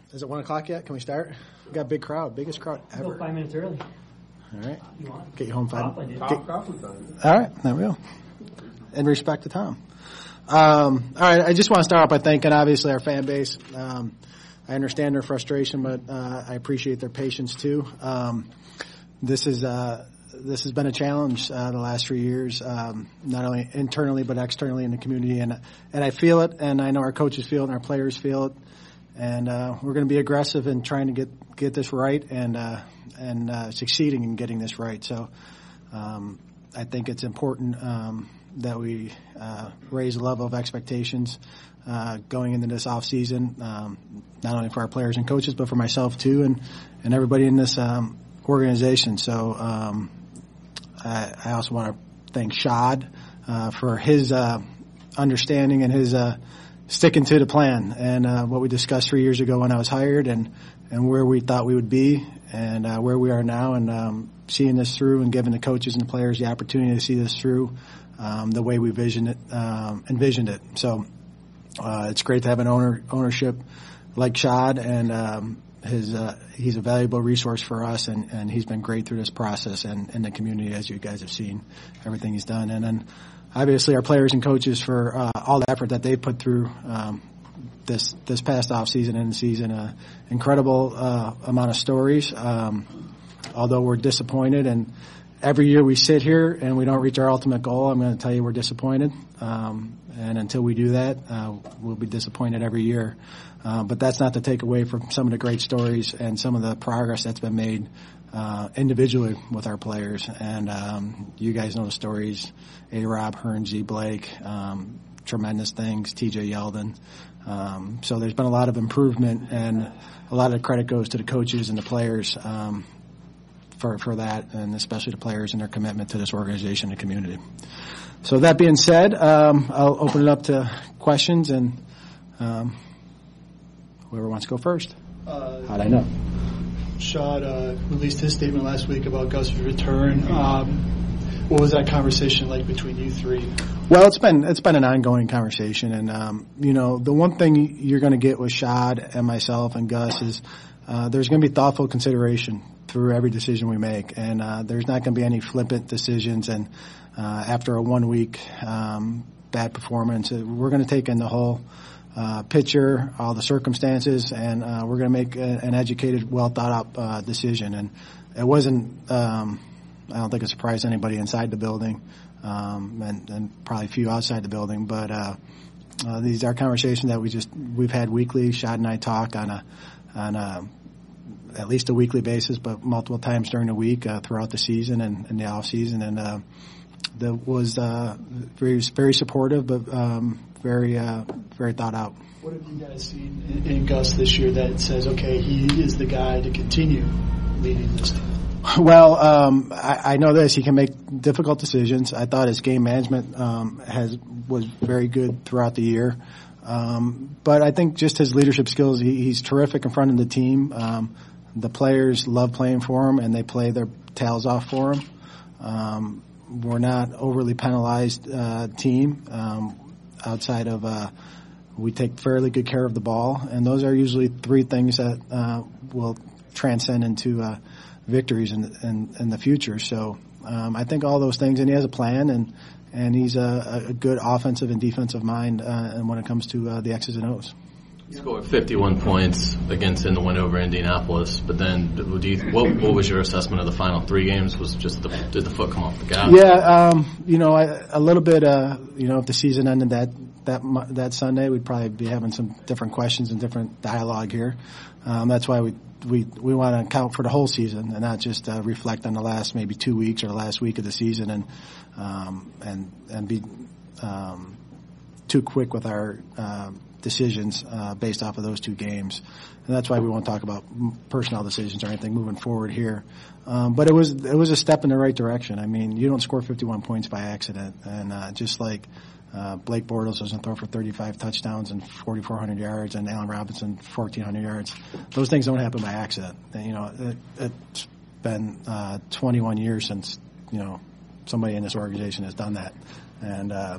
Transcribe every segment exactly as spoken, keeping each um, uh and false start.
Is it one o'clock yet? Can we start? We got a big crowd, biggest crowd ever. Go five minutes early. All right. You want? Get you home five. Get, Get, all right, there we go. In respect to Tom. Um, all right, I just want to start off by thanking, obviously, our fan base. Um, I understand their frustration, but uh, I appreciate their patience too. Um, this is uh, this has been a challenge uh, the last three years, um, not only internally but externally in the community, and and I feel it, and I know our coaches feel it, and our players feel it. And uh, we're going to be aggressive in trying to get get this right and uh, and uh, succeeding in getting this right. So um, I think it's important um, that we uh, raise the level of expectations uh, going into this off season, um, not only for our players and coaches, but for myself too, and and everybody in this um, organization. So um, I, I also want to thank Shad uh, for his uh, understanding and his. Uh, sticking to the plan and uh, what we discussed three years ago when I was hired and, and where we thought we would be and uh, where we are now and um, seeing this through and giving the coaches and the players the opportunity to see this through um, the way we visioned it, um, envisioned it. So uh, it's great to have an owner ownership like Shad and um, his uh, he's a valuable resource for us and, and he's been great through this process and in the community as you guys have seen everything he's done. And then obviously, our players and coaches for uh, all the effort that they've put through um, this this past off season and season. Uh, incredible uh, amount of stories. Um, although we're disappointed, and every year we sit here and we don't reach our ultimate goal, I'm going to tell you we're disappointed. Um, and until we do that, uh, we'll be disappointed every year. Uh, but that's not to take away from some of the great stories and some of the progress that's been made uh, individually with our players. And um, you guys know the stories. A-Rob, Hernsey, Blake, um, tremendous things, T J Yeldon. Um, so there's been a lot of improvement, and a lot of the credit goes to the coaches and the players um, for, for that, and especially the players and their commitment to this organization and community. So that being said, um, I'll open it up to questions, and um, whoever wants to go first. Uh, How'd I know? Shad uh, released his statement last week about Gus's return. Um, what was that conversation like between you three? Well, it's been it's been an ongoing conversation, and um, you know the one thing you're going to get with Shad and myself and Gus is uh, there's going to be thoughtful consideration through every decision we make, and uh, there's not going to be any flippant decisions. And uh, after a one week um, bad performance, we're going to take in the whole uh, picture, all the circumstances, and uh, we're going to make a, an educated, well thought out uh, decision. And it wasn't. Um, I don't think it surprised anybody inside the building, um, and, and probably a few outside the building. But uh, uh, these are conversations that we just we've had weekly. Shad and I talk on a on a, at least a weekly basis, but multiple times during the week uh, throughout the season and, and the off season. And uh, that was uh, very very supportive, but um, very uh, very thought out. What have you guys seen in, in Gus this year that says, okay, he is the guy to continue leading this team? Well, um, I, I know this. He can make difficult decisions. I thought his game management um, has was very good throughout the year. Um, but I think just his leadership skills, he, he's terrific in front of the team. Um, the players love playing for him, and they play their tails off for him. Um, we're not overly penalized uh, team um, outside of uh, we take fairly good care of the ball, and those are usually three things that uh, will transcend into uh, victories in, in, in the future. So um, I think all those things, and he has a plan, and and he's a, a good offensive and defensive mind, uh, and when it comes to uh, the X's and O's. You scored fifty-one points against in the win over Indianapolis, but then do you, what, what was your assessment of the final three games? Was just the, did the foot come off the gas? Yeah, um, you know, I, a little bit. Uh, you know, if the season ended that that that Sunday, we'd probably be having some different questions and different dialogue here. Um, that's why we we we want to account for the whole season and not just uh, reflect on the last maybe two weeks or the last week of the season and um, and and be um, too quick with our uh, decisions uh, based off of those two games. And that's why we won't talk about personnel decisions or anything moving forward here. Um, but it was it was a step in the right direction. I mean, you don't score fifty-one points by accident, and uh, just like. Uh, Blake Bortles doesn't throw for thirty-five touchdowns and forty-four hundred yards, and Allen Robinson fourteen hundred yards. Those things don't happen by accident. And, you know, it, it's been uh, twenty-one years since you know somebody in this organization has done that, and uh,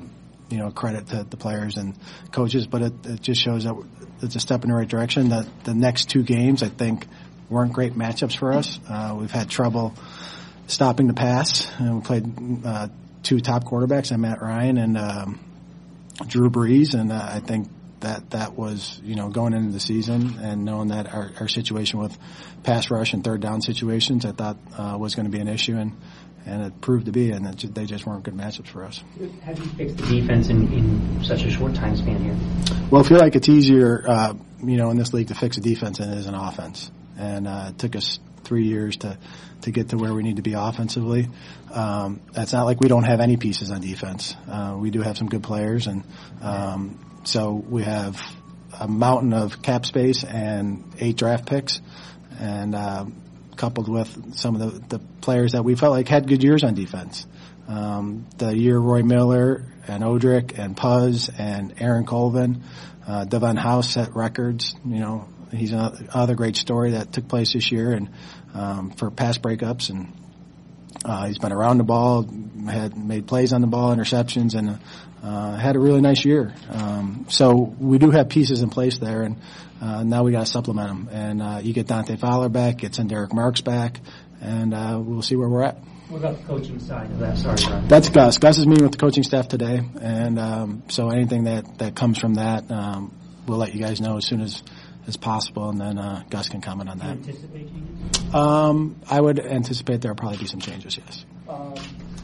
you know, credit to the players and coaches, but it, it just shows that it's a step in the right direction. That the next two games, I think, weren't great matchups for us. Uh, we've had trouble stopping the pass, and we played uh, two top quarterbacks, and Matt Ryan and um, Drew Brees, and uh, I think that that was, you know, going into the season and knowing that our, our situation with pass rush and third down situations, I thought uh, was going to be an issue, and, and it proved to be, and it, they just weren't good matchups for us. How do you fix the defense in, in such a short time span here? Well, I feel like it's easier, uh, you know, in this league to fix a defense than it is an offense, and uh, it took us three years to, to get to where we need to be offensively. Um, it's not like we don't have any pieces on defense. Uh, we do have some good players, and um, so we have a mountain of cap space and eight draft picks, and uh, coupled with some of the, the players that we felt like had good years on defense. Um, the year Roy Miller and Odrick and Puz and Aaron Colvin, uh, Devon House set records. You know, he's another great story that took place this year, and um, for pass breakups, and uh, he's been around the ball, had made plays on the ball, interceptions, and uh, had a really nice year. Um, so we do have pieces in place there, and uh, now we got to supplement them. And uh, you get Dante Fowler back, get some Derek Marks back, and uh, we'll see where we're at. What about the coaching side of that? Sorry, Brian. That's Gus. Gus is meeting with the coaching staff today, and um, so anything that, that comes from that, um, we'll let you guys know as soon as, as possible, and then uh, Gus can comment on that. Do you anticipate changes? Um, I would anticipate there will probably be some changes, yes. Um,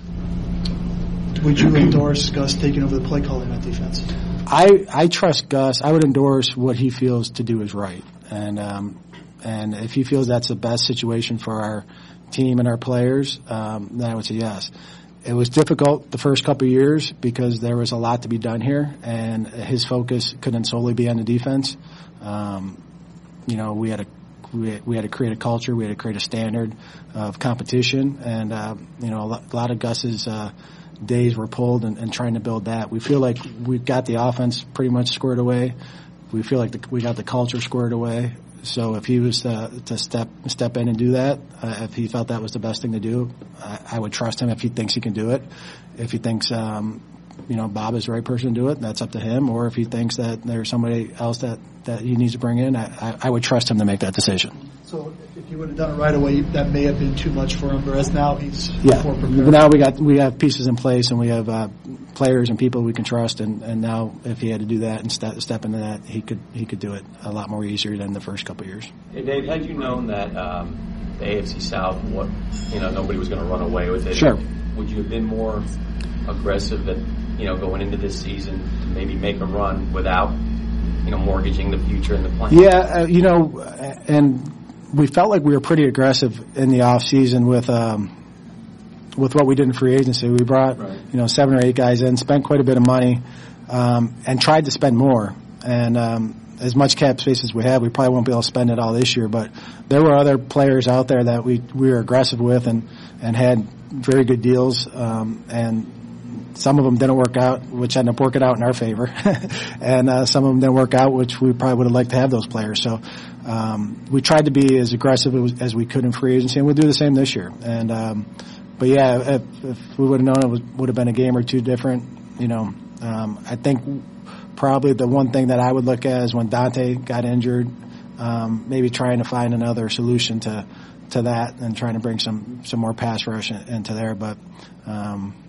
would you endorse Gus taking over the play calling on defense? I, I trust Gus. I would endorse what he feels to do is right, and um, and if he feels that's the best situation for our team and our players, um, then I would say yes. It was difficult the first couple of years because there was a lot to be done here, and his focus couldn't solely be on the defense. Um, you know, we had a we, we had to create a culture, we had to create a standard of competition, and uh, you know, a lot, a lot of Gus's uh, days were pulled in, in trying to build that. We feel like we've got the offense pretty much squared away. We feel like the, we got the culture squared away. So if he was to, to step step in and do that, uh, if he felt that was the best thing to do, I, I would trust him if he thinks he can do it. If he thinks, um, you know, Bob is the right person to do it, that's up to him. Or if he thinks that there's somebody else that, that he needs to bring in, I, I, I would trust him to make that decision. So if you would have done it right away, that may have been too much for him, whereas now he's yeah. more prepared. Now we got we have pieces in place, and we have uh, players and people we can trust, and, and now if he had to do that and step, step into that, he could he could do it a lot more easier than the first couple of years. Hey Dave, had you known that um, the A F C South, what you know, nobody was going to run away with it, sure, would you have been more aggressive at you know going into this season to maybe make a run without you know mortgaging the future and the plan? Yeah, uh, you know, and we felt like we were pretty aggressive in the off season with um, with what we did in free agency. We brought right. you know seven or eight guys in, spent quite a bit of money, um, and tried to spend more. And um, as much cap space as we have, we probably won't be able to spend it all this year. But there were other players out there that we we were aggressive with and and had very good deals. Um, and some of them didn't work out, which ended up working out in our favor, and uh, some of them didn't work out, which we probably would have liked to have those players. So um, we tried to be as aggressive as, as we could in free agency, and we'll do the same this year. And um, but yeah, if, if we would have known it was, would have been a game or two different, you know, um, I think probably the one thing that I would look at is when Dante got injured, um, maybe trying to find another solution to to that and trying to bring some some more pass rush in, into there, but. Um,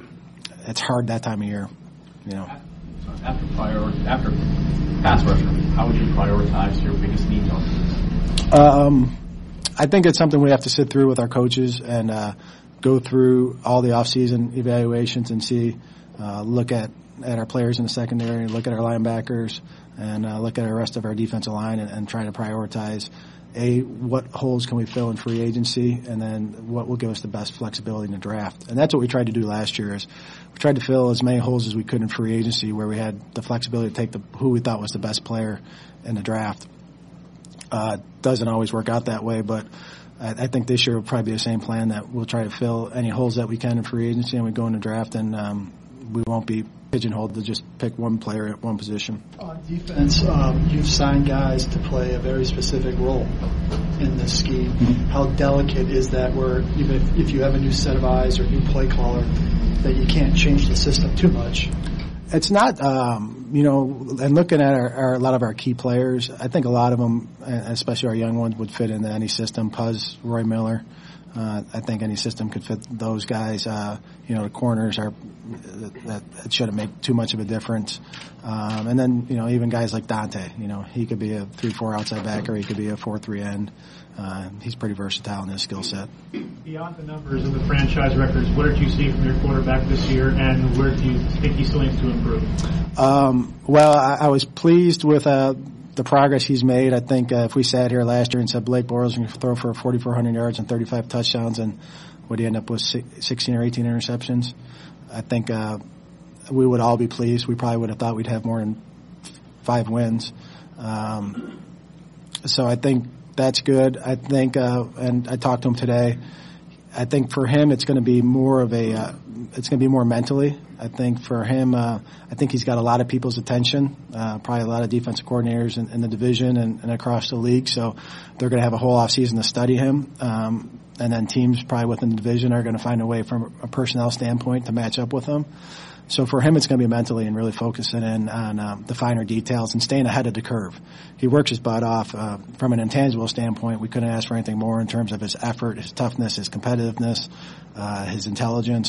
It's hard that time of year, you know. After prior, after pass rusher, how would you prioritize your biggest needs on this? Um, I think it's something we have to sit through with our coaches and uh, go through all the off-season evaluations and see, uh, look at, at our players in the secondary, look at our linebackers, and uh, look at the rest of our defensive line and, and try to prioritize. A, what holes can we fill in free agency, and then what will give us the best flexibility in the draft. And that's what we tried to do last year is we tried to fill as many holes as we could in free agency where we had the flexibility to take the who we thought was the best player in the draft. Uh, doesn't always work out that way, but I, I think this year will probably be the same plan that we'll try to fill any holes that we can in free agency and we go in the draft, and um, we won't be pigeonholed to just pick one player at one position. On defense, um, you've signed guys to play a very specific role in this scheme. Mm-hmm. How delicate is that where even if, if you have a new set of eyes or new play caller, that you can't change the system too much? It's not, um, you know, and looking at our, our, a lot of our key players, I think a lot of them, especially our young ones, would fit into any system. Puz, Roy Miller, uh, I think any system could fit those guys. Uh, you know, the corners are, that it shouldn't make too much of a difference. Um, and then, you know, even guys like Dante, you know, he could be a three four outside backer, he could be a four three end. Uh, he's pretty versatile in his skill set. Beyond the numbers and the franchise records, what did you see from your quarterback this year, and where do you think he still needs to improve? Um, well, I, I was pleased with uh, the progress he's made. I think uh, if we sat here last year and said Blake Bortles can throw for forty-four hundred yards and thirty-five touchdowns, and would he end up with sixteen or eighteen interceptions, I think uh, we would all be pleased. We probably would have thought we'd have more than five wins. Um, so I think that's good. I think, uh, and I talked to him today, I think for him it's going to be more of a, uh, it's going to be more mentally. I think for him, uh, I think he's got a lot of people's attention, uh, probably a lot of defensive coordinators in, in the division and, and across the league. So they're going to have a whole off season to study him. Um, and then teams probably within the division are going to find a way from a personnel standpoint to match up with him. So for him, it's going to be mentally and really focusing in on um, the finer details and staying ahead of the curve. He works his butt off. Uh, from an intangible standpoint, we couldn't ask for anything more in terms of his effort, his toughness, his competitiveness, uh, his intelligence.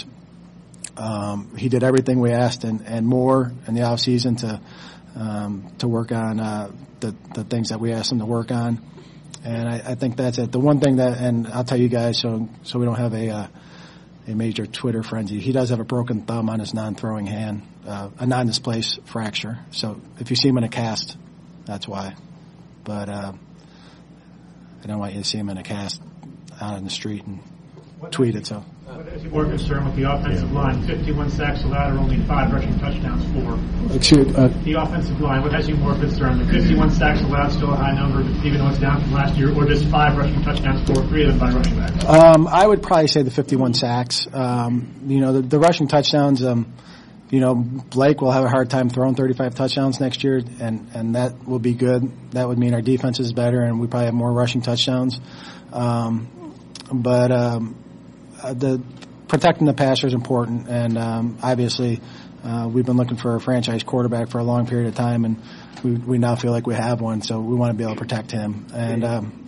Um, he did everything we asked and, and more in the off season to um, to work on uh, the the things that we asked him to work on. And I, I think that's it. The one thing that, and I'll tell you guys, so so we don't have a uh, a major Twitter frenzy. He does have a broken thumb on his non-throwing hand, uh, a non-displaced fracture. So if you see him in a cast, that's why. But uh, I don't want you to see him in a cast out in the street and what tweet it. So. What is he more concerned with the offensive line? fifty-one sacks allowed, or only five rushing touchdowns for? Excuse uh, the offensive line. What has you more concerned? The fifty-one sacks allowed, still a high number, even though it's down from last year, or just five rushing touchdowns for, three of them by running backs? Um, I would probably say the fifty-one sacks. Um, you know, the, the rushing touchdowns. Um, you know, Blake will have a hard time throwing thirty-five touchdowns next year, and and that will be good. That would mean our defense is better, and we probably have more rushing touchdowns. Um, but um, the protecting the passer is important, and um, obviously uh, we've been looking for a franchise quarterback for a long period of time, and we, we now feel like we have one, so we want to be able to protect him. And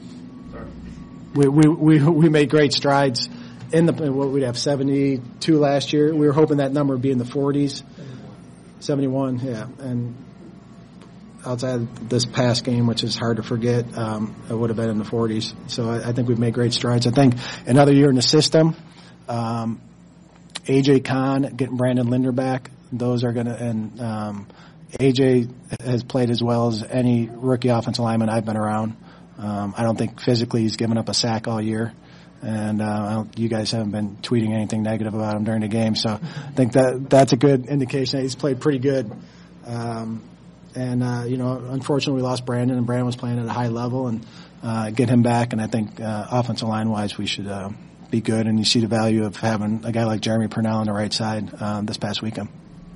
um, we, we we we made great strides in the what we'd have seventy-two last year. We were hoping that number would be in the forties, seventy-one, yeah, and outside of this past game, which is hard to forget, um, it would have been in the forties. So I, I think we've made great strides. I think another year in the system. Um, A J Kahn, getting Brandon Linder back, those are going to, and um, A J has played as well as any rookie offensive lineman I've been around. Um, I don't think physically he's given up a sack all year, and uh, I don't, you guys haven't been tweeting anything negative about him during the game, so I think that that's a good indication that he's played pretty good. Um, and, uh, you know, unfortunately we lost Brandon, and Brandon was playing at a high level, and uh, get him back, and I think uh, offensive line-wise we should uh, – be good, and you see the value of having a guy like Jeremy Purnell on the right side um, this past weekend.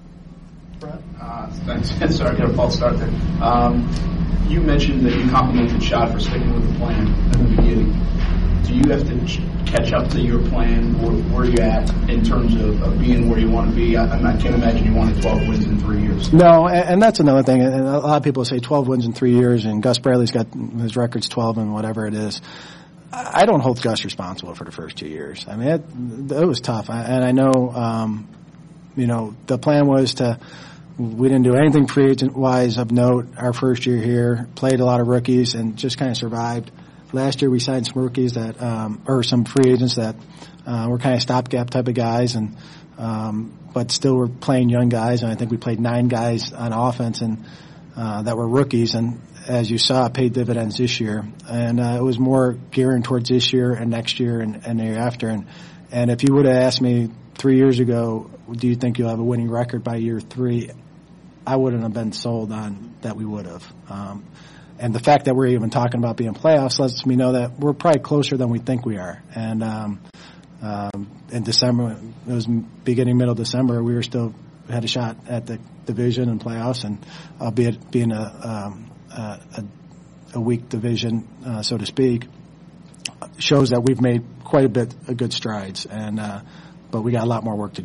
Uh, thanks. Sorry, I got a false start there. Um, you mentioned that you complimented Shad for sticking with the plan at the beginning. Do you have to ch- catch up to your plan, or where you at in terms of, of being where you want to be? I, I can't imagine you wanted twelve wins in three years. No, and, and that's another thing. And a lot of people say twelve wins in three years, and Gus Bradley's got his record's twelve and whatever it is. I don't hold Gus responsible for the first two years. I mean, it, it was tough, I, and I know, um, you know, the plan was to. We didn't do anything free agent wise of note our first year here. Played a lot of rookies and just kind of survived. Last year we signed some rookies that, um, or some free agents that uh, were kind of stopgap type of guys, and um, but still were playing young guys. And I think we played nine guys on offense and uh, that were rookies, and as you saw, it paid dividends this year. And uh, it was more gearing towards this year and next year and, and the year after. And and if you would have asked me three years ago, do you think you'll have a winning record by year three? I wouldn't have been sold on that we would have. Um, and the fact that we're even talking about being playoffs lets me know that we're probably closer than we think we are. And um, um, in December, it was beginning, middle of December, we were still had a shot at the division and playoffs, and albeit being a um, a, a weak division, uh, so to speak, shows that we've made quite a bit of good strides. And uh, but we got a lot more work to do.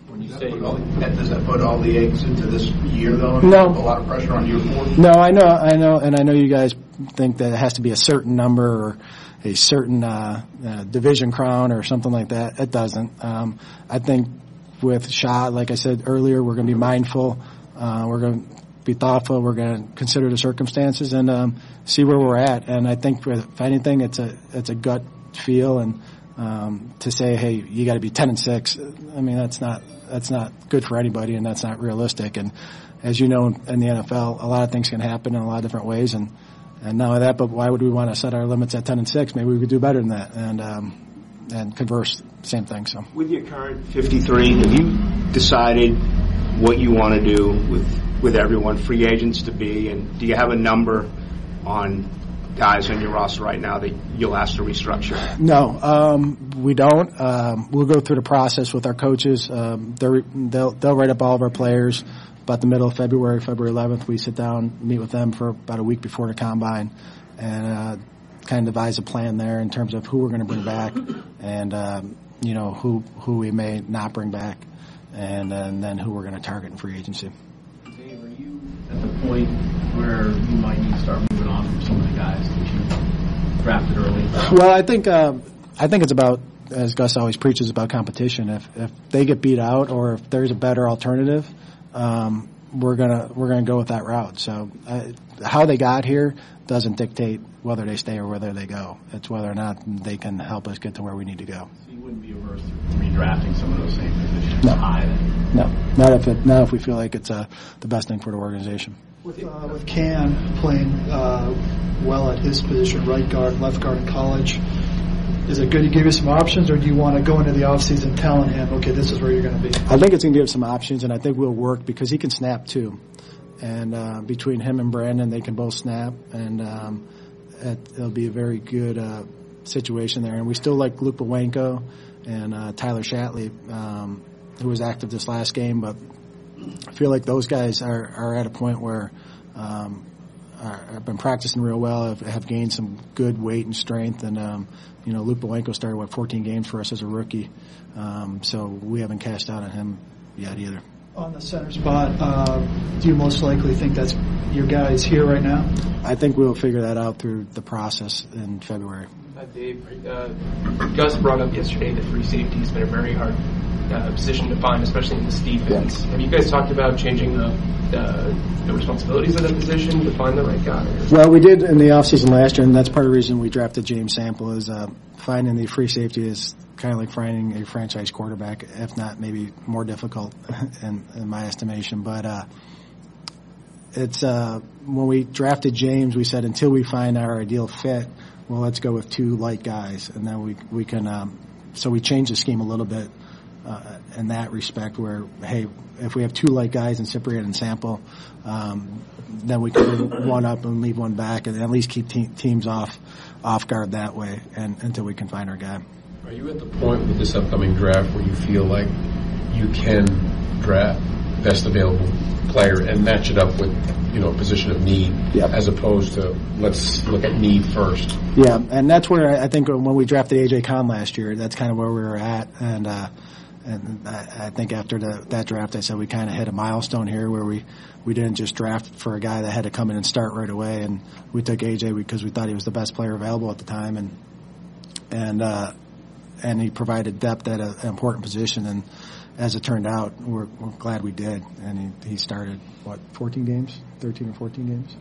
When you Does say that put all the- does that put all the eggs into this year, though? No. A lot of pressure on year four? No, I know, I know, and I know you guys think that it has to be a certain number or a certain uh, uh, division crown or something like that. It doesn't. Um, I think with Shot, like I said earlier, we're going to be mindful. Uh, we're going to be thoughtful. We're going to consider the circumstances and um, see where we're at. And I think, if anything, it's a it's a gut feel, and um, to say, hey, you got to be ten and six. I mean, that's not that's not good for anybody, and that's not realistic. And as you know, in the N F L, a lot of things can happen in a lot of different ways, and. And not only that, but why would we want to set our limits at ten and six? Maybe we could do better than that. And um, and converse, same thing. So with your current fifty-three, have you decided what you want to do with with everyone, free agents to be, and do you have a number on guys on your roster right now that you'll ask to restructure? No, um, we don't. Um, we'll go through the process with our coaches. Um, they'll they'll write up all of our players. About the middle of February, February eleventh, we sit down, meet with them for about a week before the combine, and uh, kind of devise a plan there in terms of who we're going to bring back, and um, you know who who we may not bring back, and, and then who we're going to target in free agency. Dave, are you at the point where you might need to start moving on from some of the guys that you drafted early? Well, I think uh, I think it's about, as Gus always preaches, about competition. If if they get beat out, or if there's a better alternative. Um, we're gonna we're gonna go with that route. So uh, how they got here doesn't dictate whether they stay or whether they go. It's whether or not they can help us get to where we need to go. So you wouldn't be averse to redrafting some of those same positions No. high then? No, not if it, not if we feel like it's uh, the best thing for the organization. With, uh, with Cam playing uh, well at his position, right guard, left guard in college, is it good to give you some options, or do you want to go into the offseason telling him, okay, this is where you're going to be? I think it's going to give some options, and I think we'll work because he can snap too. And uh, between him and Brandon, they can both snap, and um, it, it'll be a very good uh, situation there. And we still like Luke Bowenko and uh, Tyler Shatley, um, who was active this last game, but I feel like those guys are, are at a point where um, are, have been practicing real well, have, have gained some good weight and strength, and um, you know, Luke Bowenko started, what, fourteen games for us as a rookie, um, so we haven't cashed out on him yet either. On the center spot, uh, do you most likely think that's your guy is here right now? I think we'll figure that out through the process in February. Uh, Dave, uh, Gus brought up yesterday that free safety has been a very hard uh, position to find, especially in this defense. Yeah. Have you guys talked about changing the, uh, the responsibilities of the position to find the right guy? Or? Well, we did in the offseason last year, and that's part of the reason we drafted James Sample, is uh, finding the free safety is kind of like finding a franchise quarterback, if not maybe more difficult in, in my estimation. But uh, it's uh, when we drafted James, we said until we find our ideal fit, well, let's go with two light guys, and then we we can. Um, so we changed the scheme a little bit uh, in that respect, where hey, if we have two light guys in Cyprian and Sample, um, then we can bring one up and leave one back, and at least keep te- teams off off guard that way, and until we can find our guy. Are you at the point with this upcoming draft where you feel like you can draft best available player and match it up with, you know, a position of need, yep, as opposed to let's look at need first? Yeah, and that's where I think when we drafted A J Kahn last year, that's kind of where we were at, and uh, and I, I think after the, that draft, I said we kind of hit a milestone here where we, we didn't just draft for a guy that had to come in and start right away, and we took A J because we thought he was the best player available at the time, and and uh, and he provided depth at a, an important position, and as it turned out, we're, we're glad we did, and he, he started, what, fourteen games, thirteen or fourteen games?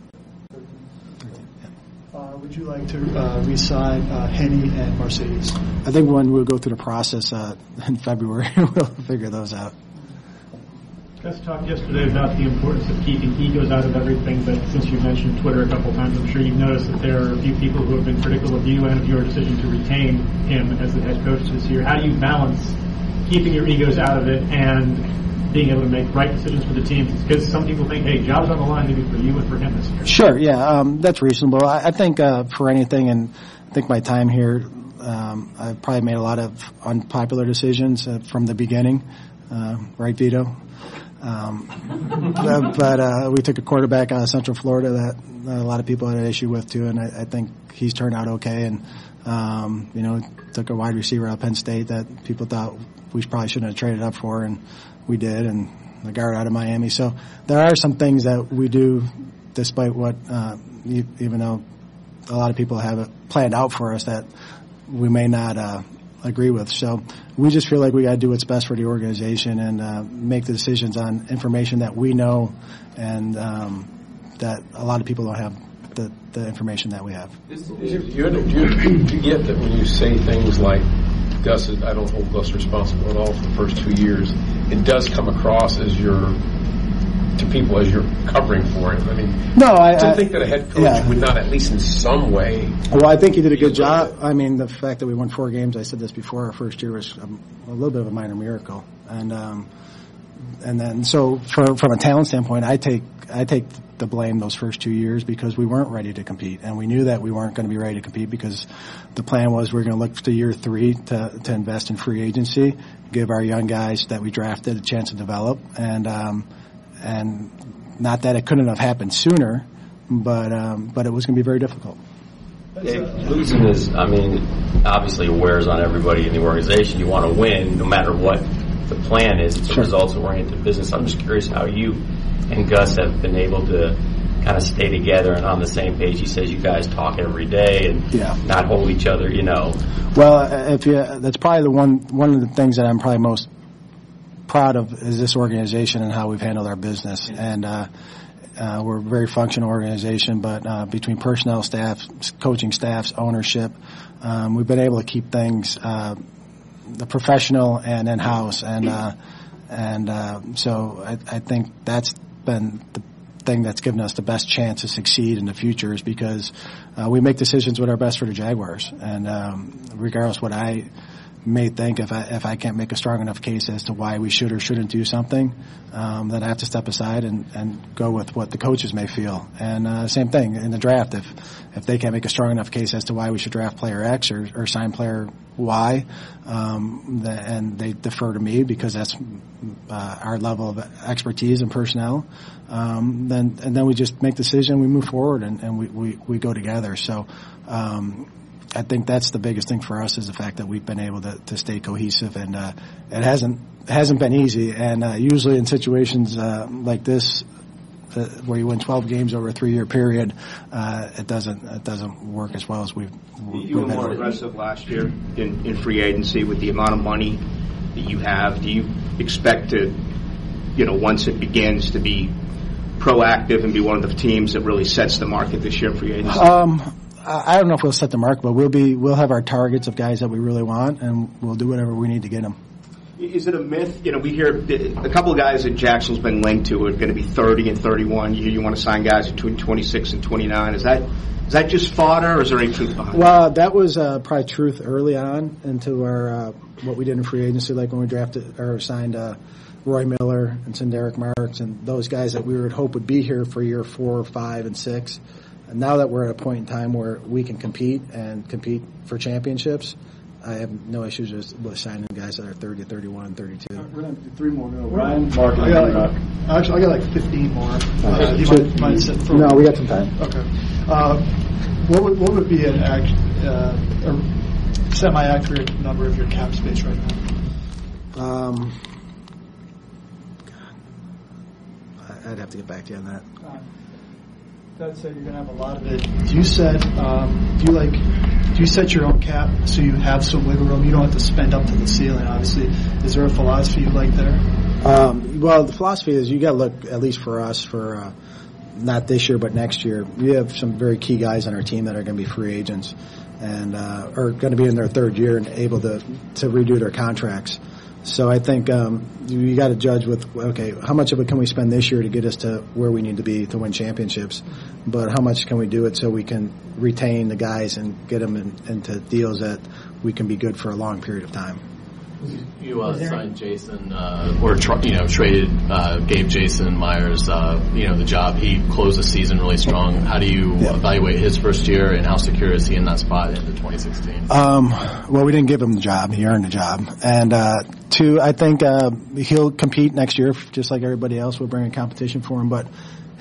Uh, would you like to uh, re-sign uh, Henny and Mercedes? I think when we'll go through the process uh, in February, we'll figure those out. Gus talked yesterday about the importance of keeping egos out of everything, but since you mentioned Twitter a couple of times, I'm sure you've noticed that there are a few people who have been critical of you and of your decision to retain him as the head coach this year. How do you balance keeping your egos out of it and being able to make right decisions for the team? Because some people think, hey, job's on the line maybe for you and for him this year. Sure, yeah, um, that's reasonable. I, I think uh, for anything, and I think my time here, um, I've probably made a lot of unpopular decisions uh, from the beginning, uh, right, Vito? Um, but but uh, we took a quarterback out of Central Florida that a lot of people had an issue with too, and I, I think he's turned out okay. And um, you know, took a wide receiver out of Penn State that people thought we probably shouldn't have traded up for, and we did, and the guard out of Miami. So there are some things that we do, despite what, uh, even though a lot of people have it planned out for us, that we may not uh, agree with. So we just feel like we got to do what's best for the organization and uh, make the decisions on information that we know and um, that a lot of people don't have the, the information that we have. Is, is it, you, do, you, do you get that when you say things like, Gus, I don't hold Gus responsible at all for the first two years, it does come across as you're, to people as you're covering for him. I mean, no, I don't I, think that a head coach yeah. would not, at least in some way. Well, I think he did a good job. I mean, the fact that we won four games, I said this before, our first year was a, a little bit of a minor miracle. And um, and then, so for, from a talent standpoint, I take I take the blame those first two years because we weren't ready to compete, and we knew that we weren't going to be ready to compete because the plan was we were going to look to year three to to invest in free agency, give our young guys that we drafted a chance to develop, and um, and not that it couldn't have happened sooner, but um, but it was going to be very difficult. It, losing is, I mean, obviously it wears on everybody in the organization. You want to win no matter what the plan is. It's a Sure. results-oriented business. I'm just curious how you and Gus have been able to kind of stay together and on the same page. He says you guys talk every day and Yeah. not hold each other, you know. Well, if you, that's probably the one one of the things that I'm probably most proud of is this organization and how we've handled our business. And uh, uh, we're a very functional organization, but uh, between personnel staff, coaching staffs, ownership, um, we've been able to keep things uh, the professional and in-house. And uh, and uh, so I, I think that's been the thing that's given us the best chance to succeed in the future is because uh, we make decisions what are best for the Jaguars. And um, regardless what I may think, if I if I can't make a strong enough case as to why we should or shouldn't do something, um, then I have to step aside and, and go with what the coaches may feel. And uh, same thing in the draft. If if they can't make a strong enough case as to why we should draft player X or, or sign player Y, um, the, and they defer to me because that's uh, our level of expertise and personnel, um, then and then we just make the decision, we move forward, and, and we, we, we go together. So um, I think that's the biggest thing for us is the fact that we've been able to, to stay cohesive, and uh, it hasn't hasn't been easy. And uh, usually in situations uh, like this, uh, where you win twelve games over a three-year period, uh, it doesn't it doesn't work as well as we've. You were more aggressive last year in, in free agency with the amount of money that you have. Do you expect to, you know, once it begins, to be proactive and be one of the teams that really sets the market this year in free agency? Um, I don't know if we'll set the mark, but we'll be we'll have our targets of guys that we really want, and we'll do whatever we need to get them. Is it a myth? You know, we hear a couple of guys that Jackson's been linked to are going to be thirty and thirty-one. You, you want to sign guys between twenty-six and twenty-nine. Is that is that just fodder, or is there any truth behind it? Well, that was uh, probably truth early on into our uh, what we did in free agency, like when we drafted or signed uh, Roy Miller and Sinderic Marks and those guys that we would hope would be here for year four, five, and six. And now that we're at a point in time where we can compete and compete for championships, I have no issues with, with signing guys that are thirty, thirty-one, thirty-two. We're going to do three more now. Ryan, Mark, I got like, actually, I got like fifteen more. Uh, you might, might sit for no, we got some time. Okay. Uh, what would what would be an act, uh, a semi-accurate number of your cap space right now? Um, God, I'd have to get back to you on that. Uh, That said, you're going to have a lot of it. Do you set, um, do you like, do you set your own cap so you have some wiggle room? You don't have to spend up to the ceiling, obviously. Is there a philosophy you like there? Um, well, the philosophy is you got to look, at least for us, for uh, not this year but next year. We have some very key guys on our team that are going to be free agents and uh, are going to be in their third year and able to to redo their contracts. So I think um, you got to judge with, okay, how much of it can we spend this year to get us to where we need to be to win championships, but how much can we do it so we can retain the guys and get them in, into deals that we can be good for a long period of time. You uh, signed Jason, uh, or tr- you know, traded, uh, gave Jason Myers, uh, you know, the job. He closed the season really strong. How do you yeah. evaluate his first year, and how secure is he in that spot into twenty sixteen? Um, well, we didn't give him the job; he earned the job. And uh, two, I think uh, he'll compete next year, just like everybody else. We'll bring a competition for him, but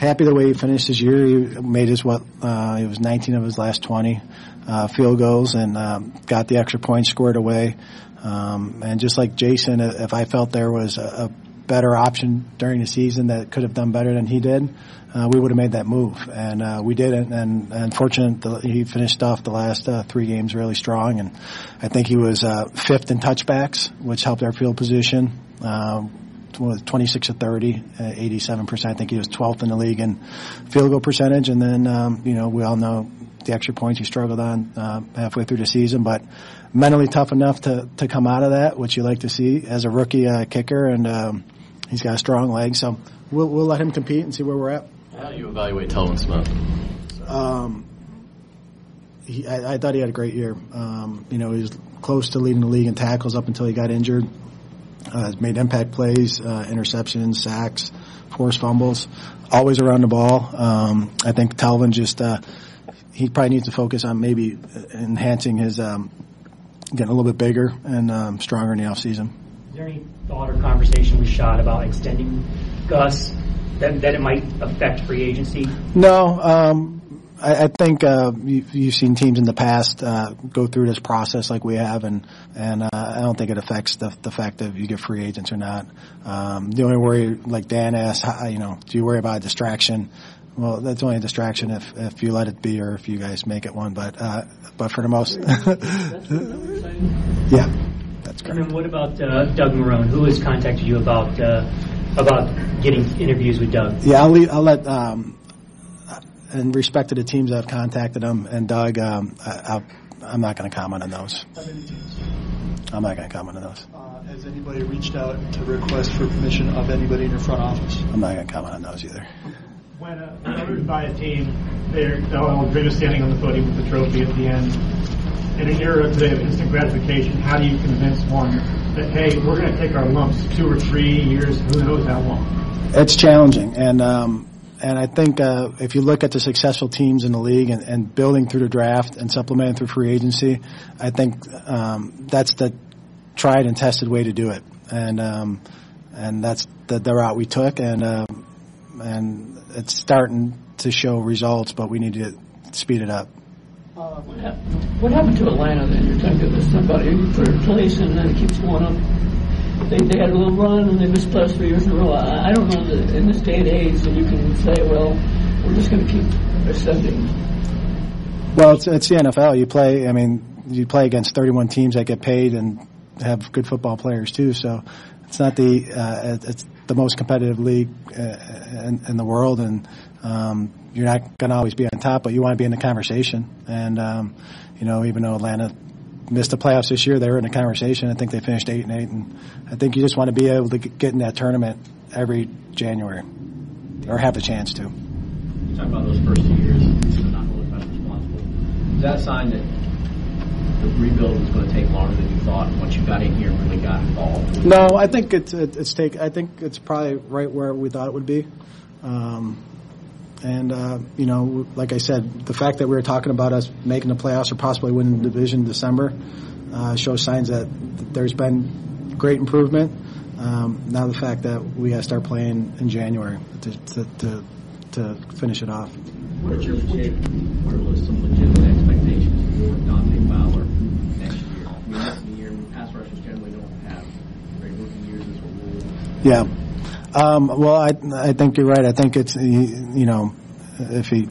happy the way he finished his year. He made his what uh, it was nineteen of his last twenty uh, field goals, and um, got the extra point scored away. Um, and just like Jason, if I felt there was a, a better option during the season that could have done better than he did, uh, we would have made that move, and uh, we didn't. And unfortunately, he finished off the last uh, three games really strong, and I think he was uh, fifth in touchbacks, which helped our field position. Uh, twenty-six of thirty, uh, eighty-seven percent. I think he was twelfth in the league in field goal percentage. And then, um, you know, we all know the extra points he struggled on uh, halfway through the season, but mentally tough enough to, to come out of that, which you like to see as a rookie uh, kicker, and um, he's got a strong leg. So we'll, we'll let him compete and see where we're at. How do you evaluate Telvin Smith? Um, he, I, I thought he had a great year. Um, you know, he was close to leading the league in tackles up until he got injured. Uh, made impact plays, uh, interceptions, sacks, forced fumbles, always around the ball. Um, I think Telvin just, uh, he probably needs to focus on maybe enhancing his, um, getting a little bit bigger and um, stronger in the offseason. Is there any thought or conversation with Shad about extending Gus, that, that it might affect free agency? No, um, I, I think uh, you, you've seen teams in the past uh, go through this process like we have, and and uh, I don't think it affects the the fact that you get free agents or not. Um, the only worry, like Dan asked, how, you know, do you worry about a distraction? Well, that's only a distraction if if you let it be, or if you guys make it one. But uh, but for the most, yeah, that's correct. And then what about uh, Doug Marrone? Who has contacted you about uh, about getting interviews with Doug? Yeah, I'll leave, I'll let. Um, in respect to the teams that have contacted him and Doug, um, I, I'll, I'm not going to comment on those. How many teams? I'm not going to comment on those. Uh, has anybody reached out to request for permission of anybody in your front office? I'm not going to comment on those either. When uh, hired by a team, they're all they're standing on the podium with the trophy at the end. In an era today of instant gratification, how do you convince one that, hey, we're going to take our lumps two or three years, who knows how long? It's challenging, and um, and I think uh, if you look at the successful teams in the league and, and building through the draft and supplementing through free agency, I think um, that's the tried and tested way to do it, and um, and that's the, the route we took, and um, and it's starting to show results, but we need to speed it up. Uh, what, happened, what happened to Atlanta then? You're talking to somebody for a place and then it keeps going up. They, they had a little run and they missed playoffs three years in a row. I, I don't know that in this day and age that you can say, well, we're just going to keep ascending. Well, it's, it's the N F L. You play, I mean, you play against thirty-one teams that get paid and have good football players too. So it's not the, uh, it's the most competitive league uh, in, in the world, and um, you're not going to always be on top, but you want to be in the conversation. And, um, you know, even though Atlanta missed the playoffs this year, they were in the conversation. I think they finished eight and eight, and I think you just want to be able to get in that tournament every January, or have a chance to. You talk about those first two years, not holding us responsible. Is that a sign that the rebuild was going to take longer than you thought once you got in here and really got involved? No, I think it's it's take. I think it's probably right where we thought it would be. Um, And, uh, you know, like I said, the fact that we were talking about us making the playoffs or possibly winning the division in December uh, shows signs that there's been great improvement. Um, now the fact that we got to start playing in January to to, to, to finish it off. What are, your, what are some legitimate expectations for Dante Fowler next year? I mean, that's the year pass rushers generally don't have great rookie years as a rule. Yeah. Um, well, I I think you're right. I think it's, you know, if he,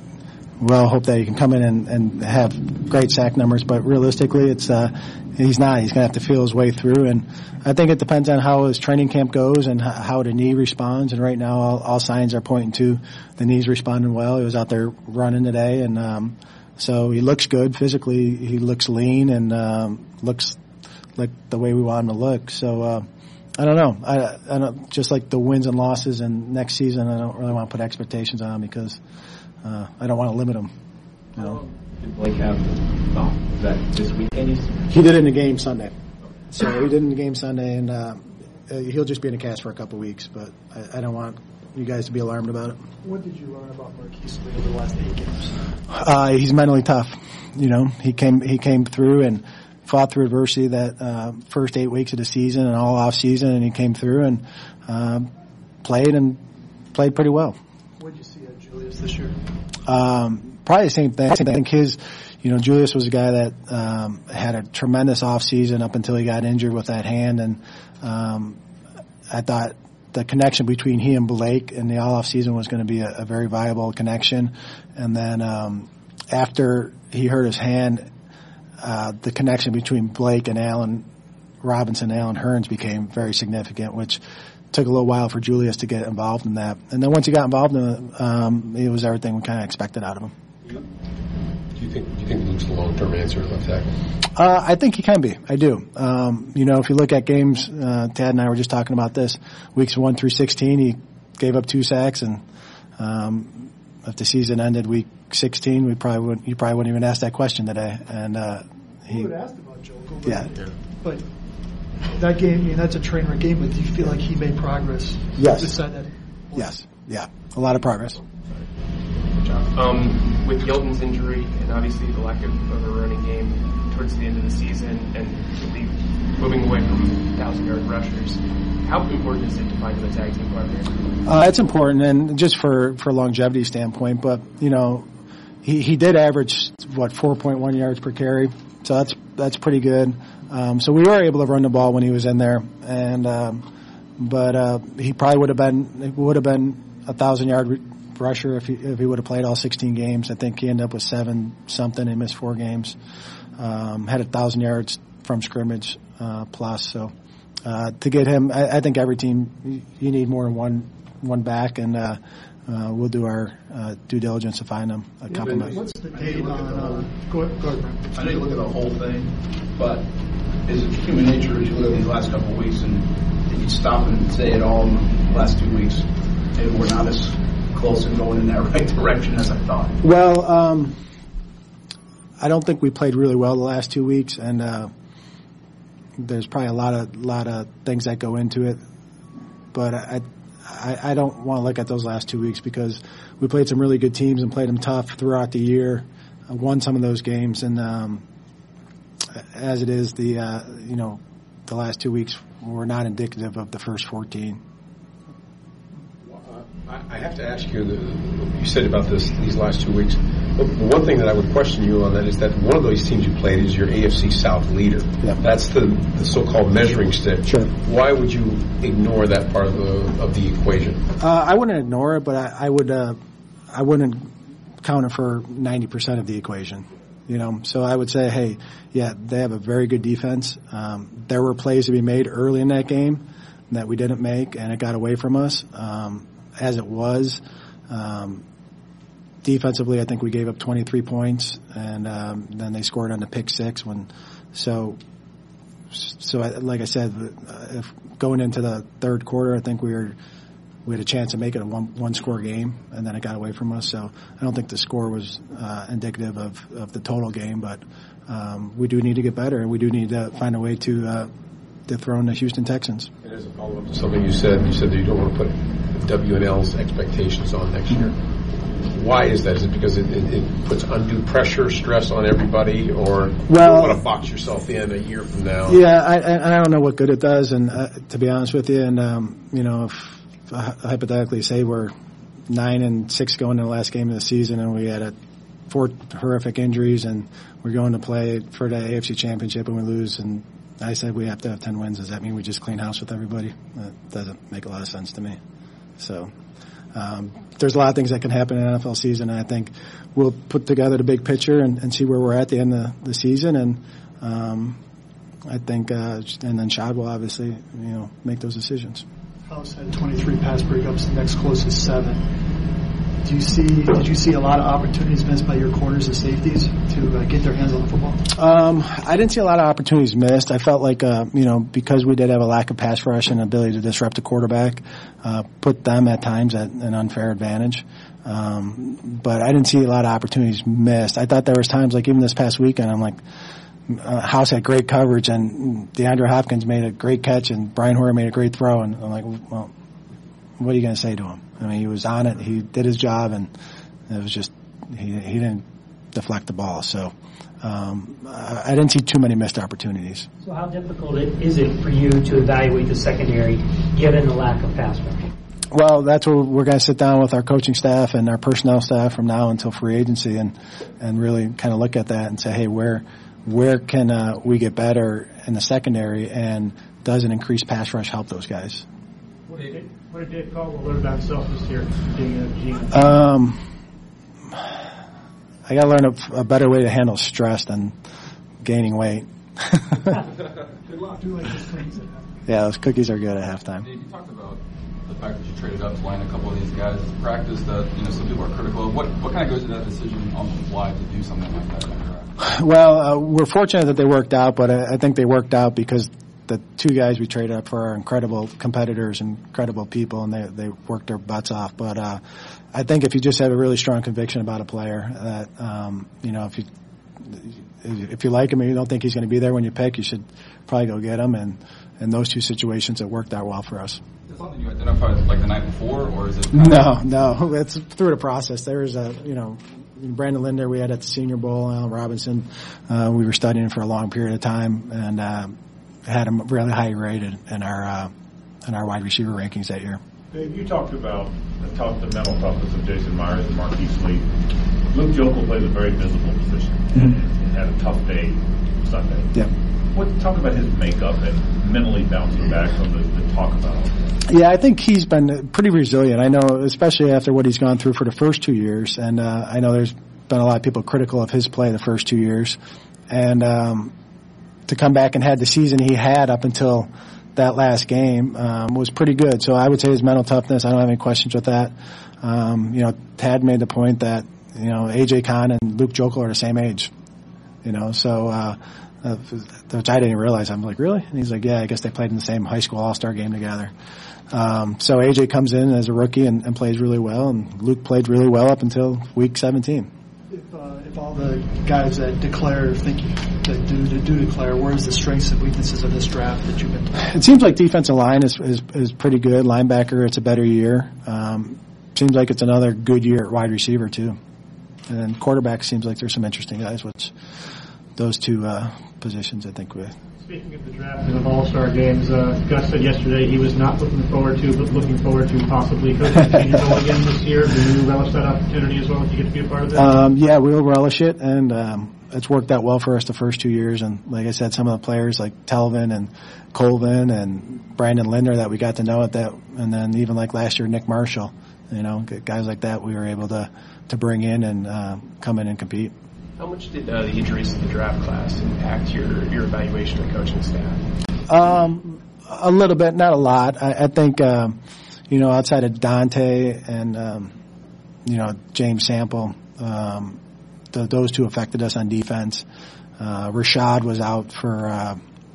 well, hope that he can come in and, and have great sack numbers, but realistically, it's uh, he's not. He's going to have to feel his way through, and I think it depends on how his training camp goes and how the knee responds. And right now, all, all signs are pointing to the knee's responding well. He was out there running today, and um, so he looks good physically. He looks lean and um, looks like the way we want him to look. So. Uh, I don't know. I, I don't, just like the wins and losses and next season, I don't really want to put expectations on him because uh, I don't want to limit him. You know? Did Blake have, oh, was that this weekend? He did it in the game Sunday. So he did it in the game Sunday, and uh, he'll just be in a cast for a couple weeks, but I, I don't want you guys to be alarmed about it. What did you learn about Marquise Lee over the last eight games? Uh, he's mentally tough. You know, he came he came through and fought through adversity that uh, first eight weeks of the season and all off season, and he came through and uh, played and played pretty well. What did you Julius this year? Um, probably the same thing. I think his, you know, Julius was a guy that um, had a tremendous offseason up until he got injured with that hand, and um, I thought the connection between he and Blake in the all off season was going to be a, a very viable connection. And then um, after he hurt his hand, uh, the connection between Blake and Allen Robinson and Alan Hearns became very significant, which took a little while for Julius to get involved in that. And then once he got involved in it, um, it was everything we kind of expected out of him. Do you think do you think Luke's the long-term answer at left tackle? Uh, I think he can be. I do. Um, you know, if you look at games, uh, Tad and I were just talking about this, weeks one through sixteen, he gave up two sacks, and um, if the season ended week sixteen, we probably wouldn't, you probably wouldn't even ask that question today. And uh, he would have asked about Jokel. But, yeah. But that game, I mean, that's a train wreck game, but do you feel like he made progress? Yes. Beside that? Yes. Yeah. A lot of progress. Um, with Yelton's injury and obviously the lack of, of a running game towards the end of the season and really moving away from thousand-yard rushers, how important is it to find a tag team partner? Uh, it's important, and just for, for longevity standpoint, but, you know, he, he did average, what, four point one yards per carry, so that's that's pretty good. Um, so we were able to run the ball when he was in there, and um, but uh, he probably would have been would have been a thousand-yard rusher if he, if he would have played all sixteen games. I think he ended up with seven something. He missed four games. Um, had a thousand yards from scrimmage uh, plus. So uh, to get him, I, I think every team you need more than one one back, and uh, uh, we'll do our uh, due diligence to find him a compliment. What's the date on? Uh, go ahead, go ahead, Brent. I know you look at the whole thing, but is it human nature as you look at these last couple of weeks, and if you stop and say it all in the last two weeks, maybe we're not as close and going in that right direction as I thought? Well, um, I don't think we played really well the last two weeks, and uh, there's probably a lot of lot of things that go into it. But I I, I don't want to look at those last two weeks because we played some really good teams and played them tough throughout the year, uh, won some of those games, and um, as it is, the uh, you know the last two weeks were not indicative of the first fourteen. I have to ask you, you said about this these last two weeks. The one thing that I would question you on that is that one of those teams you played is your A F C South leader. Yeah. That's the, the so-called measuring stick. Sure. Why would you ignore that part of the of the equation? Uh, I wouldn't ignore it, but I, I would. Uh, I wouldn't count it for ninety percent of the equation. You know, so I would say, hey, yeah, they have a very good defense. Um, there were plays to be made early in that game that we didn't make, and it got away from us. Um, As it was, um, defensively, I think we gave up twenty-three points, and um, then they scored on the pick six. When, so, so I, like I said, if going into the third quarter, I think we were we had a chance to make it a one one score game, and then it got away from us. So I don't think the score was uh, indicative of, of the total game, but um, we do need to get better, and we do need to find a way to uh, dethrone the Houston Texans. And as a follow-up to something you said, you said that you don't want to put W and L's expectations on next year. Why is that? Is it because it, it, it puts undue pressure, stress on everybody, or well, you don't want to box yourself in a year from now? Yeah, I, I don't know what good it does, and uh, to be honest with you, and um, you know, if, if I hypothetically say we're nine and six going to the last game of the season, and we had a four horrific injuries, and we're going to play for the A F C Championship, and we lose, and I said we have to have ten wins. Does that mean we just clean house with everybody? That doesn't make a lot of sense to me. So um, there's a lot of things that can happen in an N F L season, and I think we'll put together the big picture and, and see where we're at the end of the season. And um, I think, uh, and then Shad will obviously, you know, make those decisions. House had twenty-three pass breakups. The next closest seven. Do you see? Did you see a lot of opportunities missed by your corners and safeties to uh, get their hands on the football? Um, I didn't see a lot of opportunities missed. I felt like, uh, you know, because we did have a lack of pass rush and ability to disrupt the quarterback, uh, put them at times at an unfair advantage. Um, but I didn't see a lot of opportunities missed. I thought there was times, like even this past weekend, I'm like, uh, House had great coverage and DeAndre Hopkins made a great catch and Brian Hoyer made a great throw, and I'm like, well, what are you going to say to him? I mean, he was on it. He did his job, and it was just he he didn't deflect the ball. So um, I, I didn't see too many missed opportunities. So how difficult it, is it for you to evaluate the secondary given the lack of pass rush? Well, that's where we're going to sit down with our coaching staff and our personnel staff from now until free agency, and and really kind of look at that and say, hey, where where can uh, we get better in the secondary, and does an increased pass rush help those guys? What did, what did Dave Caldwell learn about himself this year, being a G M? Um, I got to learn a, a better way to handle stress than gaining weight. Good luck. Do like those things. Yeah, those cookies are good at halftime. Dave, you talked about the fact that you traded up to line a couple of these guys as practice that, you know, some people are critical of. What what kind of goes into that decision on the fly to do something like that in the draft? Well, uh, we're fortunate that they worked out, but I, I think they worked out because the two guys we traded up for are incredible competitors and incredible people, and they they worked their butts off. But uh, I think if you just have a really strong conviction about a player, that um, you know, if you if you like him and you don't think he's going to be there when you pick, you should probably go get him. And in those two situations, it worked out well for us. Is it something you identified like the night before, or is it? No, no, it's through the process. There was a you know. Brandon Linder we had at the Senior Bowl, Allen Robinson, uh, we were studying for a long period of time, and uh, had him really high rated in our uh, in our wide receiver rankings that year. Dave, you talked about the, tough, the mental toughness of Jason Myers and Marquise Lee. Luke Joeckel plays a very visible position mm-hmm. and, and had a tough day Sunday. Yeah. What talk about his makeup and mentally bouncing back from the, the talk about? Yeah, I think he's been pretty resilient. I know, especially after what he's gone through for the first two years, and uh, I know there's been a lot of people critical of his play the first two years, and um, to come back and had the season he had up until that last game um, was pretty good. So I would say his mental toughness, I don't have any questions with that. Um, you know, Tad made the point that, you know, A J Kahn and Luke Joeckel are the same age, you know, so uh, uh, which I didn't realize. I'm like, really? And he's like, yeah, I guess they played in the same high school all-star game together. Um, so A J comes in as a rookie and, and plays really well, and Luke played really well up until week seventeen. If, uh, if all the guys that declare, think that do, do declare, where's the strengths and weaknesses of this draft that you've been talking? It seems like defensive line is, is, is pretty good. Linebacker, it's a better year. Um, seems like it's another good year at wide receiver, too. And then quarterback seems like there's some interesting guys, which those two uh, positions, I think, we. Speaking of the draft and of all-star games, uh, Gus said yesterday he was not looking forward to, but looking forward to possibly coaching the Senior Bowl again this year. Do you relish that opportunity as well if you get to be a part of it? Um, yeah, we'll relish it, and um, it's worked out well for us the first two years. And like I said, some of the players like Telvin and Colvin and Brandon Linder that we got to know at that, and then even like last year, Nick Marshall, you know, guys like that we were able to, to bring in and uh, come in and compete. How much did uh, the injuries to the draft class impact your, your evaluation of the coaching staff? Um, a little bit, not a lot. I, I think, um, you know, outside of Dante and, um, you know, James Sample, um, th- those two affected us on defense. Uh, Rashad was out for, uh,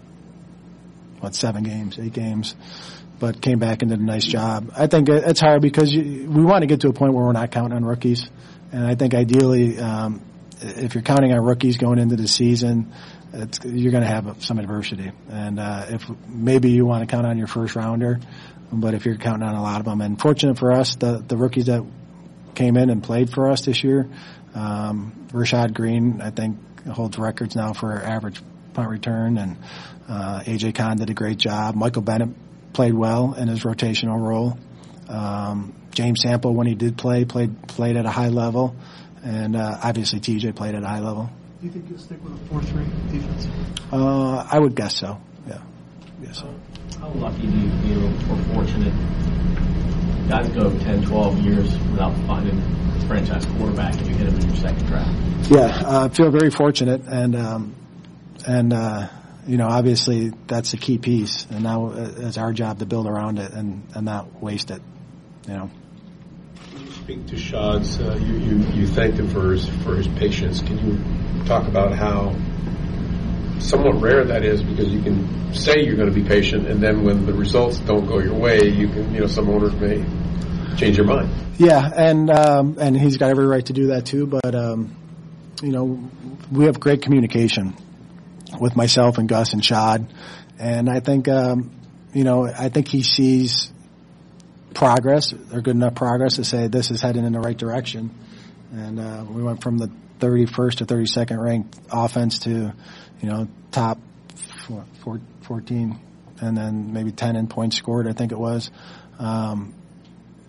what, seven games, eight games, but came back and did a nice job. I think it's hard because you, we want to get to a point where we're not counting on rookies. And I think ideally, um, if you're counting on rookies going into the season, it's, you're going to have some adversity. And uh, if maybe you want to count on your first rounder, but if you're counting on a lot of them, and fortunate for us, the the rookies that came in and played for us this year, um, Rashad Green, I think, holds records now for average punt return, and uh, A J Kahn did a great job. Michael Bennett played well in his rotational role. Um, James Sample, when he did play, played played at a high level. And uh, obviously T J played at a high level. Do you think you'll stick with a four three defense? Uh, I would guess so, yeah. Yes, so. How lucky do you feel or fortunate guys go ten, twelve years without finding a franchise quarterback if you hit him in your second draft? Yeah, I uh, feel very fortunate, and, um, and uh, you know, obviously that's a key piece, and now it's our job to build around it and, and not waste it, you know. Speak to Shad's, uh, you, you, you thanked him for his, for his patience. Can you talk about how somewhat rare that is, because you can say you're going to be patient, and then when the results don't go your way, you can, you know, some owners may change their mind. Yeah, and um, and he's got every right to do that too. But um, you know, we have great communication with myself and Gus and Shad, and I think um, you know, I think he sees progress, or good enough progress to say this is heading in the right direction. And uh, we went from the thirty-first to thirty-second ranked offense to, you know, top four, four, fourteen, and then maybe ten in points scored, I think it was. Um,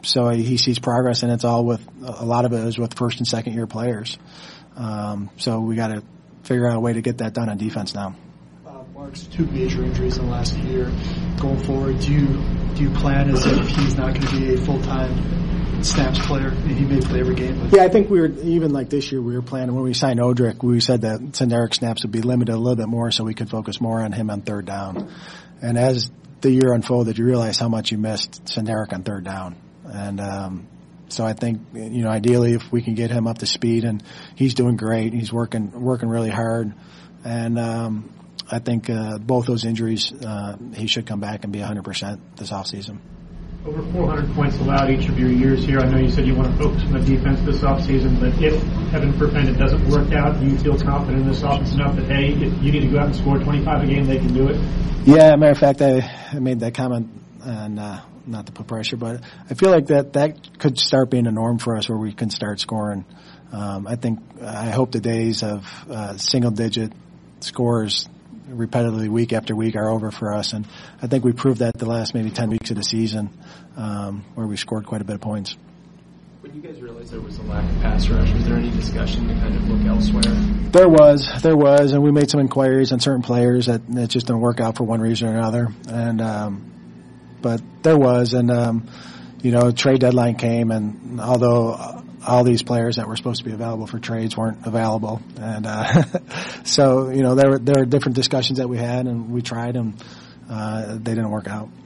so he sees progress, and it's all with a lot of it is with first and second year players. Um, so we got to figure out a way to get that done on defense now. Uh, Mark's two major injuries in the last year. Going forward, do you do you plan as if he's not going to be a full time snaps player? I mean, he may play every game. But yeah, I think we were even like this year. We were planning when we signed Odrick. We said that Senderic snaps would be limited a little bit more, so we could focus more on him on third down. And as the year unfolded, you realize how much you missed Senderic on third down. And um, so I think, you know, ideally if we can get him up to speed, and he's doing great. He's working working really hard. And um, I think uh, both those injuries, uh, he should come back and be one hundred percent this offseason. Over four hundred points allowed each of your years here. I know you said you want to focus on the defense this offseason, but if, heaven forbid, it doesn't work out, do you feel confident in this offense enough that, hey, if you need to go out and score twenty-five a game, they can do it? Yeah, matter of fact, I, I made that comment, and uh, not to put pressure, but I feel like that, that could start being a norm for us where we can start scoring. Um, I think, I hope the days of uh, single-digit scores repetitively week after week are over for us, and I think we proved that the last maybe ten weeks of the season, um, where we scored quite a bit of points. When you guys realized there was a lack of pass rush, was there any discussion to kind of look elsewhere? There was, there was, and we made some inquiries on certain players that, that just didn't work out for one reason or another, and um, but there was, and um, you know, trade deadline came, and although all these players that were supposed to be available for trades weren't available, and uh, so you know there were there were different discussions that we had, and we tried, and uh, they didn't work out.